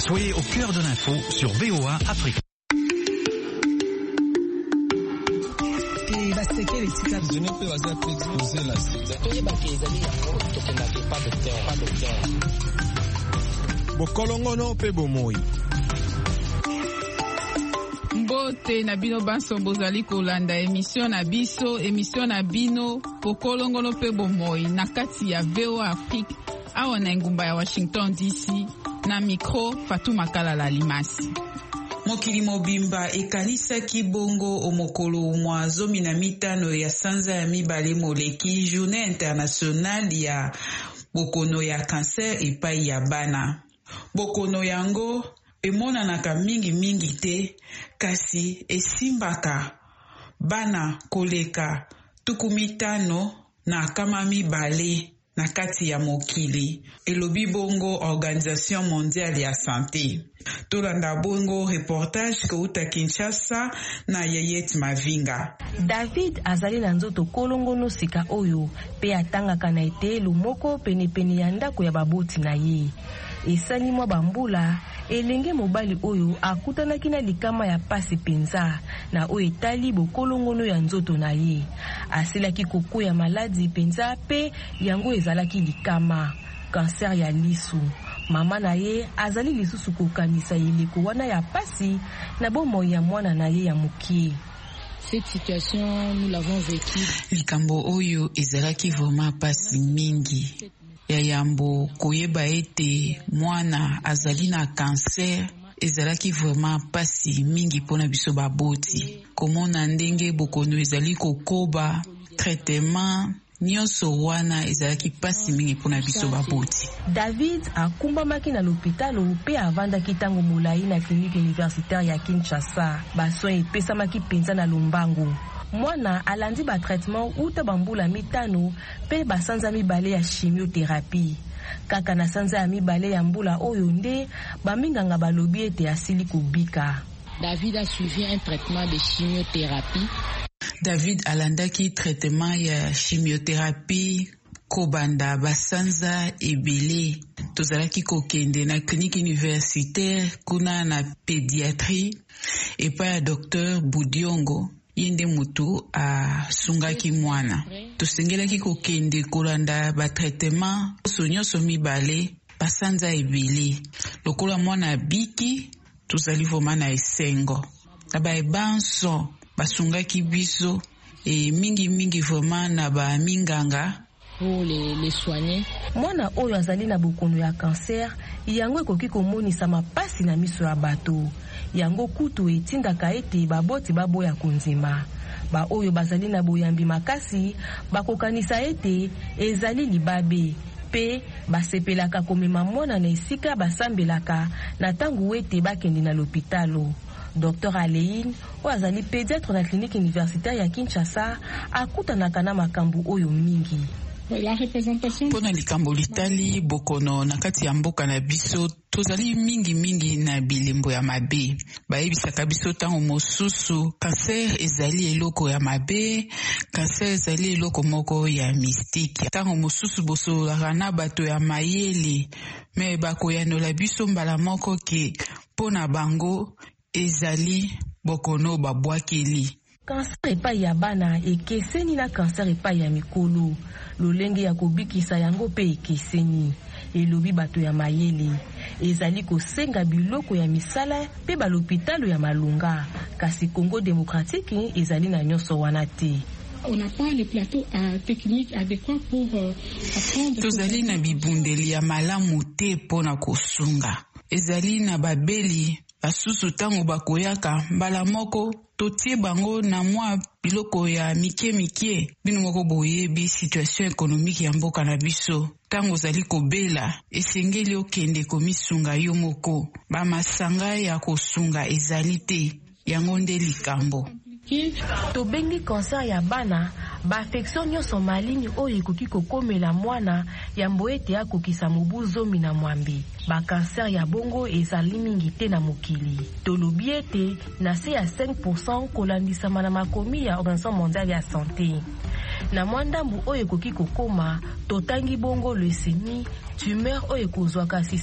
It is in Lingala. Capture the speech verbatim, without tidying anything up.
Soyez au cœur de l'info sur V O A Afrique. Bokolongono pe bomoi. Mbote na bino banso bozali kolanda émission na biso émission na bino bokolongono pe bomoi na kati ya V O A Afrique awa na ngumba ya Washington D C na micro Fatuma Kalala Limasi. Mokili mobimba ekanisaki bongo omokolo mwa zomi na mitano ya sanza ya mibale moleki journée internationale ya bokono ya cancer epai ya bana. Bokono yango emonanaka mingi mingi te kasi esimbaka bana koleka tuku mitano na kama mibale na kati ya mokili, elobi bongo Organisation Mondiale ya Santé. Tolanda bongo reportage kouta Kinshasa na Yayet Mavinga. David azali na nzoto kolongono sika oyo pe atangaka na etelu moko penepene ya ndako ya baboti na ye. Esani mwa bambula elenge mobali oyo akutanaki na likama ya pasi penza na oyo etali bokolongono ya nzoto na ye. Asilaki koko ya maladi penza pe yango ezalaki likama cancer ya lisu. Mama na ye azali lisusu kokanisa eleko wana ya pasi na bomoi ya mwana na ye ya mukie. Cette situation nous l'avons vécue. Likambo oyo ezalaki vraiment pasi mingi. Ya yambo koyeba ete mwana azali na cancer ezalaki vraiment pasi mingi pona biso baboti. Komona ndenge bokono ezali kokoba traitement nyonso wana ezalaki pasi mingi pona biso baboti. David akumbamaki na l'hôpital pe avandaki tango molai na clinique universitaire ya Kinshasa. Basoin epesamaki penza na lombango. Mwana alandi ba traitement uta bambula mitano pe basanza mibale ya chimiothérapie. Kaka na sanza ya mibale ya mbula oyo nde baminganga balobi ete asili kubika. David a suivi un traitement de chimiothérapie. David alandaki traitement ya chimiothérapie kobanda basanza ebele. Tozalaki kokende na clinique universitaire kuna na pédiatrie epa ya docteur Budiongo. Yende mutu a sungaki mwana. Tosengelaki kokende kolanda ba traitement sonyoso mibale basanza ebele. Lokola mwana biki tozali voma na esengo. Taba ebanso basungaki biso e mingi mingi voma na ba minganga pour les, les soigner. Mwana oyo azali na bokono ya cancer yango ekoki komonisa mapasi na miso ya bato. Yango kutu etindaka ete baboti baboya konzima. Ba oyo bazali na boyambi makasi bakokanisa ete ezali libabe pe basepelaka komema mwana na esika basambelaka na tangu ete bakende na l'hôpitalo. Docteur Aleine oazali pédiatre na clinique universitaire ya Kinshasa akutanaka na makambo oyo mingi. La représentation pona likambo litali bokono na kati ya mboka na biso tozali mingi mingi na bilembo ya mabe. Bayebisaka biso tango mosusu cancer ezali eloko ya mabe, cancer ezali eloko moko ya mystique. Tango mosusu bosolaka na bato ya mayele me bakoyanola biso mbala moko ke pona bango ezali bokono babwakeli. Cancer epai ya bana ekeseni na cancer epai ya mikolo. Lolenge ya kobikisa yango pe ekeseni. Elobi bato ya mayele. Ezali kosenga biloko ya misala pe balopitalo ya malunga. Kasi Congo démocratique ezali na nyonso wana te. On n'a pas les plateaux euh, techniques adéquats pour euh, apprendre. Tozali na bibundeli ya malamu te pona kosunga. Ezali na babeli basusu tango bakoyaka mbala moko totie bango na mwa biloko ya mike mike. Bino moko boyebi situation économique ya mboka na biso. Tango zali kobela esengeli okende komisunga yo moko. Ba masanga ya kosunga ezali te. Yango nde likambo. Tobengi cancer ya bana ba affection nyonso maligni oyo ekoki kokomela mwana yambo ete akokisa mobu zomi na mwambi. Ba cancer ya bongo ezali mingi te na mokili. Tolobi ete na se ya cinq pour cent kolandisama na makomi ya Organisation Mondiale ya Santé. Na mwandambu oyo ekoki kokoma totangi bongo leucémie, tumeur oyo ekozwaka